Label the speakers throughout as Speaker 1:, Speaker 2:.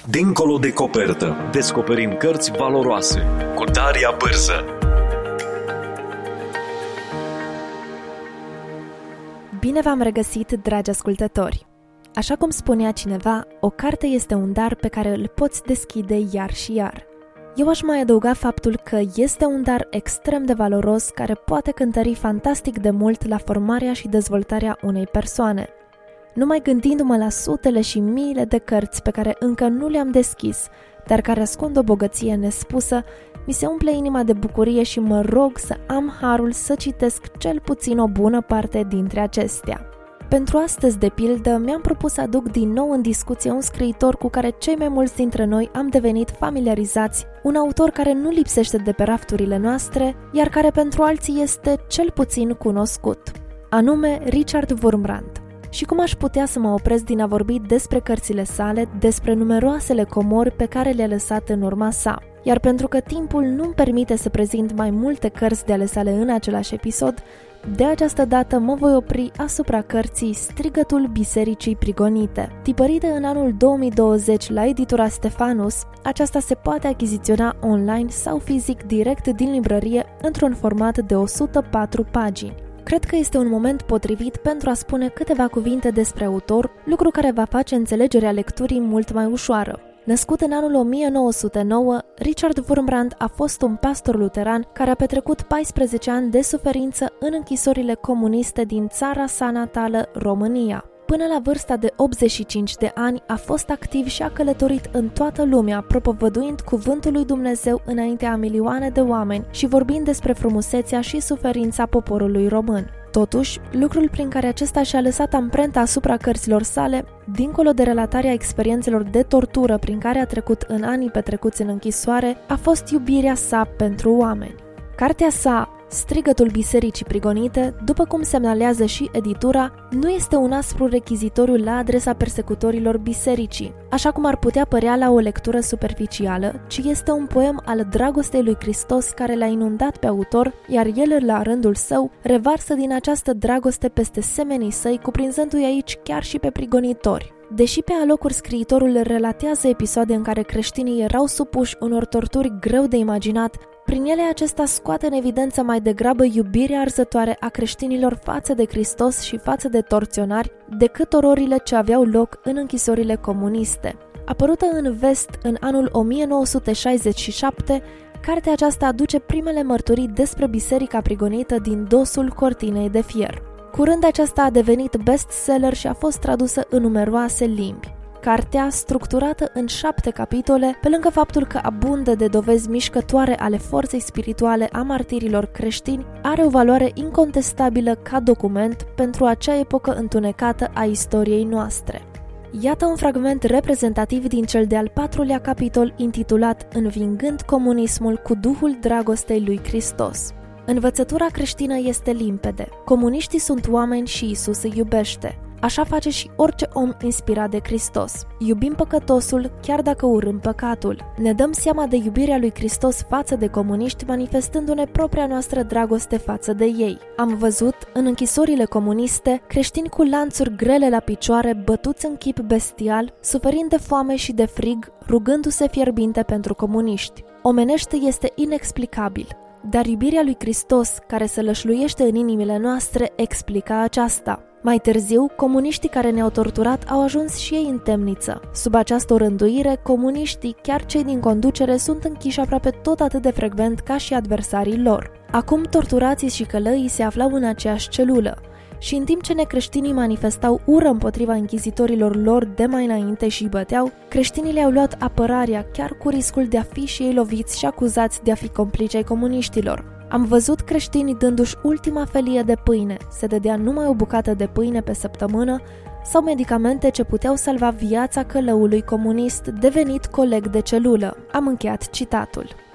Speaker 1: Dincolo de copertă. Descoperim cărți valoroase cu Daria Bârză.
Speaker 2: Bine v-am regăsit, dragi ascultători! Așa cum spunea cineva, o carte este un dar pe care îl poți deschide iar și iar. Eu aș mai adăuga faptul că este un dar extrem de valoros care poate cântări fantastic de mult la formarea și dezvoltarea unei persoane. Numai gândindu-mă la sutele și miile de cărți pe care încă nu le-am deschis, dar care ascund o bogăție nespusă, mi se umple inima de bucurie și mă rog să am harul să citesc cel puțin o bună parte dintre acestea. Pentru astăzi, de pildă, mi-am propus să aduc din nou în discuție un scriitor cu care cei mai mulți dintre noi am devenit familiarizați, un autor care nu lipsește de pe rafturile noastre, iar care pentru alții este cel puțin cunoscut, anume Richard Wurmbrand. Și cum aș putea să mă opresc din a vorbi despre cărțile sale, despre numeroasele comori pe care le-a lăsat în urma sa. Iar pentru că timpul nu-mi permite să prezint mai multe cărți de ale sale în același episod, de această dată mă voi opri asupra cărții Strigătul Bisericii Prigonite. Tipărită în anul 2020 la editura Stephanus, aceasta se poate achiziționa online sau fizic direct din librărie într-un format de 104 pagini. Cred că este un moment potrivit pentru a spune câteva cuvinte despre autor, lucru care va face înțelegerea lecturii mult mai ușoară. Născut în anul 1909, Richard Wurmbrand a fost un pastor luteran care a petrecut 14 ani de suferință în închisorile comuniste din țara sa natală, România. Până la vârsta de 85 de ani a fost activ și a călătorit în toată lumea, propovăduind cuvântul lui Dumnezeu înaintea a milioane de oameni și vorbind despre frumusețea și suferința poporului român. Totuși, lucrul prin care acesta și-a lăsat amprenta asupra cărților sale, dincolo de relatarea experiențelor de tortură prin care a trecut în anii petrecuți în închisoare, a fost iubirea sa pentru oameni. Cartea sa, Strigătul Bisericii Prigonite, după cum semnalează și editura, nu este un aspru rechizitoriu la adresa persecutorilor bisericii, așa cum ar putea părea la o lectură superficială, ci este un poem al dragostei lui Hristos care l-a inundat pe autor, iar el, la rândul său, revarsă din această dragoste peste semenii săi, cuprinzându-i aici chiar și pe prigonitori. Deși pe alocuri scriitorul relatează episoade în care creștinii erau supuși unor torturi greu de imaginat, prin ele acesta scoate în evidență mai degrabă iubirea arzătoare a creștinilor față de Hristos și față de torționari, decât ororile ce aveau loc în închisorile comuniste. Apărută în Vest în anul 1967, cartea aceasta aduce primele mărturii despre biserica prigonită din dosul cortinei de fier. Curând aceasta a devenit bestseller și a fost tradusă în numeroase limbi. Cartea, structurată în 7 capitole, pe lângă faptul că abundă de dovezi mișcătoare ale forței spirituale a martirilor creștini, are o valoare incontestabilă ca document pentru acea epocă întunecată a istoriei noastre. Iată un fragment reprezentativ din cel de-al 4-lea capitol intitulat Învingând comunismul cu duhul dragostei lui Hristos. Învățătura creștină este limpede. Comuniștii sunt oameni și Isus îi iubește. Așa face și orice om inspirat de Hristos. Iubim păcătosul, chiar dacă urâm păcatul. Ne dăm seama de iubirea lui Hristos față de comuniști, manifestându-ne propria noastră dragoste față de ei. Am văzut, în închisorile comuniste, creștini cu lanțuri grele la picioare, bătuți în chip bestial, suferind de foame și de frig, rugându-se fierbinte pentru comuniști. Omenește este inexplicabil. Dar iubirea lui Hristos, care se lășluiește în inimile noastre, explică aceasta. Mai târziu, comuniștii care ne-au torturat au ajuns și ei în temniță. Sub această rânduire, comuniștii, chiar cei din conducere, sunt închiși aproape tot atât de frecvent ca și adversarii lor. Acum torturații și călăii se aflau în aceeași celulă. Și în timp ce necreștinii manifestau ură împotriva închizitorilor lor de mai înainte și îi băteau, creștinii le-au luat apărarea, chiar cu riscul de a fi și ei loviți și acuzați de a fi complici ai comuniștilor. Am văzut creștinii dându-și ultima felie de pâine, se dădea numai o bucată de pâine pe săptămână, sau medicamente ce puteau salva viața călăului comunist devenit coleg de celulă. Am încheiat citatul.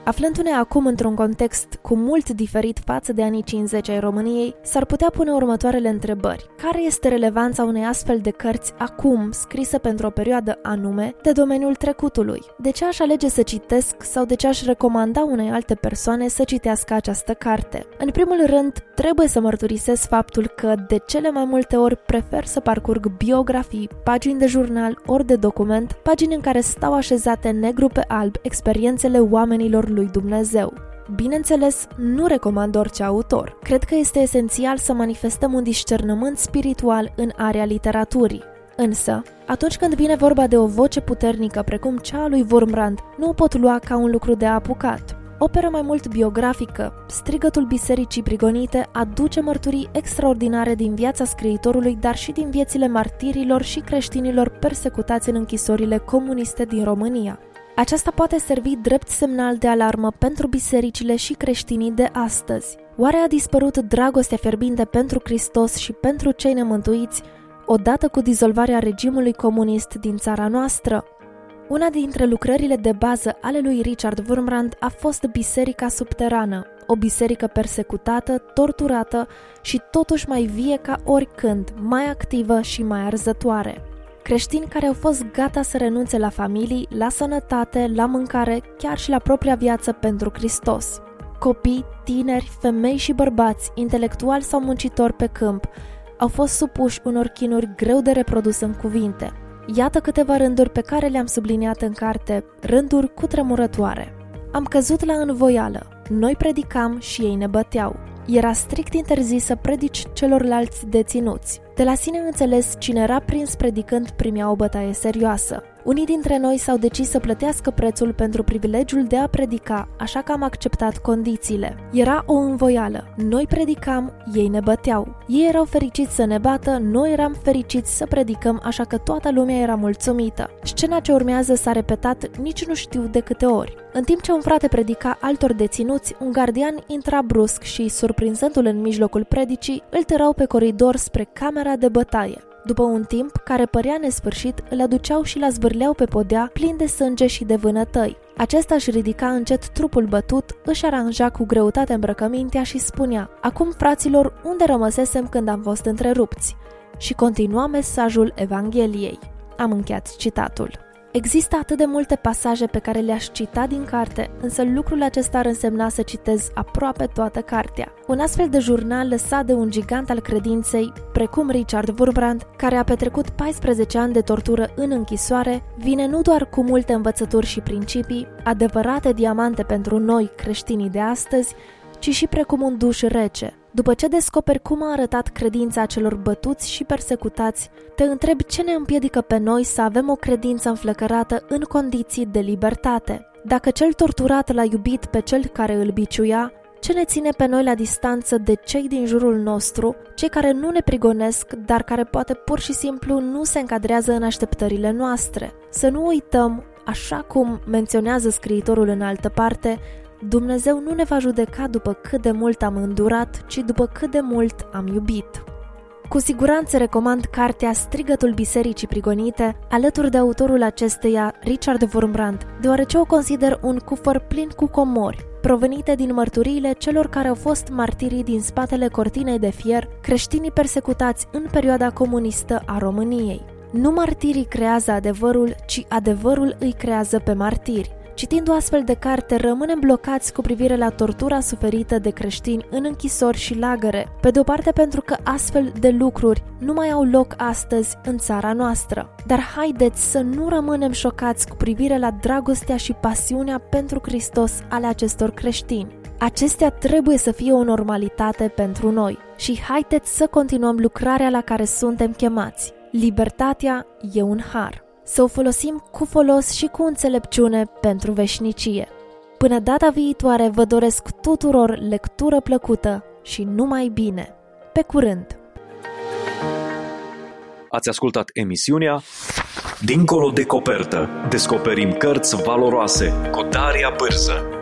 Speaker 2: Aflându-ne acum într-un context cu mult diferit față de anii 50 ai României, s-ar putea pune următoarele întrebări. Care este relevanța unei astfel de cărți acum, scrise pentru o perioadă anume, de domeniul trecutului? De ce aș alege să citesc sau de ce aș recomanda unei alte persoane să citească această carte? În primul rând, trebuie să mărturisesc faptul că de cele mai multe ori prefer să parcurg biografii, pagini de jurnal ori de document, pagini în care stau așezate negru pe alb experiențele oamenilor lui Dumnezeu. Bineînțeles, nu recomand orice autor. Cred că este esențial să manifestăm un discernământ spiritual în area literaturii. Însă, atunci când vine vorba de o voce puternică precum cea a lui Wurmbrand, nu o pot lua ca un lucru de apucat. Operă mai mult biografică, Strigătul Bisericii Prigonite aduce mărturii extraordinare din viața scriitorului, dar și din viețile martirilor și creștinilor persecutați în închisorile comuniste din România. Aceasta poate servi drept semnal de alarmă pentru bisericile și creștinii de astăzi. Oare a dispărut dragostea fierbinte pentru Hristos și pentru cei nemântuiți, odată cu dizolvarea regimului comunist din țara noastră? Una dintre lucrările de bază ale lui Richard Wurmbrand a fost Biserica Subterană, o biserică persecutată, torturată și totuși mai vie ca oricând, mai activă și mai arzătoare. Creștini care au fost gata să renunțe la familii, la sănătate, la mâncare, chiar și la propria viață pentru Hristos. Copii, tineri, femei și bărbați, intelectuali sau muncitori pe câmp, au fost supuși unor chinuri greu de reprodus în cuvinte. Iată câteva rânduri pe care le-am subliniat în carte, rânduri cutremurătoare. Am căzut la învoială. Noi predicam și ei ne băteau. Era strict interzis să predici celorlalți deținuți. De la sine înțeles, cine era prins predicând primea o bătaie serioasă. Unii dintre noi s-au decis să plătească prețul pentru privilegiul de a predica, așa că am acceptat condițiile. Era o învoială. Noi predicam, ei ne băteau. Ei erau fericiți să ne bată, noi eram fericiți să predicăm, așa că toată lumea era mulțumită. Scena ce urmează s-a repetat nici nu știu de câte ori. În timp ce un frate predica altor deținuți, un gardian intra brusc și, surprinzându-l în mijlocul predicii, îl târau pe coridor spre camera de bătaie. După un timp, care părea nesfârșit, îl aduceau și l zvârleau pe podea, plin de sânge și de vânătăi. Acesta își ridica încet trupul bătut, își aranja cu greutate îmbrăcămintea și spunea: "Acum, fraților, unde rămăsesem când am fost întrerupți?" Și continua mesajul Evangheliei. Am încheiat citatul. Există atât de multe pasaje pe care le-aș cita din carte, însă lucrul acesta ar însemna să citez aproape toată cartea. Un astfel de jurnal lăsat de un gigant al credinței, precum Richard Wurmbrand, care a petrecut 14 ani de tortură în închisoare, vine nu doar cu multe învățături și principii, adevărate diamante pentru noi, creștinii de astăzi, ci și precum un duș rece. După ce descoperi cum a arătat credința celor bătuți și persecutați, te întrebi ce ne împiedică pe noi să avem o credință înflăcărată în condiții de libertate. Dacă cel torturat l-a iubit pe cel care îl biciuia, ce ne ține pe noi la distanță de cei din jurul nostru, cei care nu ne prigonesc, dar care poate pur și simplu nu se încadrează în așteptările noastre? Să nu uităm, așa cum menționează scriitorul în altă parte, Dumnezeu nu ne va judeca după cât de mult am îndurat, ci după cât de mult am iubit. Cu siguranță recomand cartea Strigătul Bisericii Prigonite, alături de autorul acesteia, Richard Wurmbrand, deoarece o consider un cufăr plin cu comori, provenite din mărturiile celor care au fost martirii din spatele cortinei de fier, creștinii persecutați în perioada comunistă a României. Nu martirii creează adevărul, ci adevărul îi creează pe martiri. Citind o astfel de carte, rămânem blocați cu privire la tortura suferită de creștini în închisori și lagăre, pe de o parte pentru că astfel de lucruri nu mai au loc astăzi în țara noastră. Dar haideți să nu rămânem șocați cu privire la dragostea și pasiunea pentru Hristos ale acestor creștini. Acestea trebuie să fie o normalitate pentru noi și haideți să continuăm lucrarea la care suntem chemați. Libertatea e un har. Să o folosim cu folos și cu înțelepciune pentru veșnicie. Până data viitoare vă doresc tuturor lectură plăcută și numai bine. Pe curând!
Speaker 1: Ați ascultat emisiunea Dincolo de copertă. Descoperim cărți valoroase cu Daria Bârză.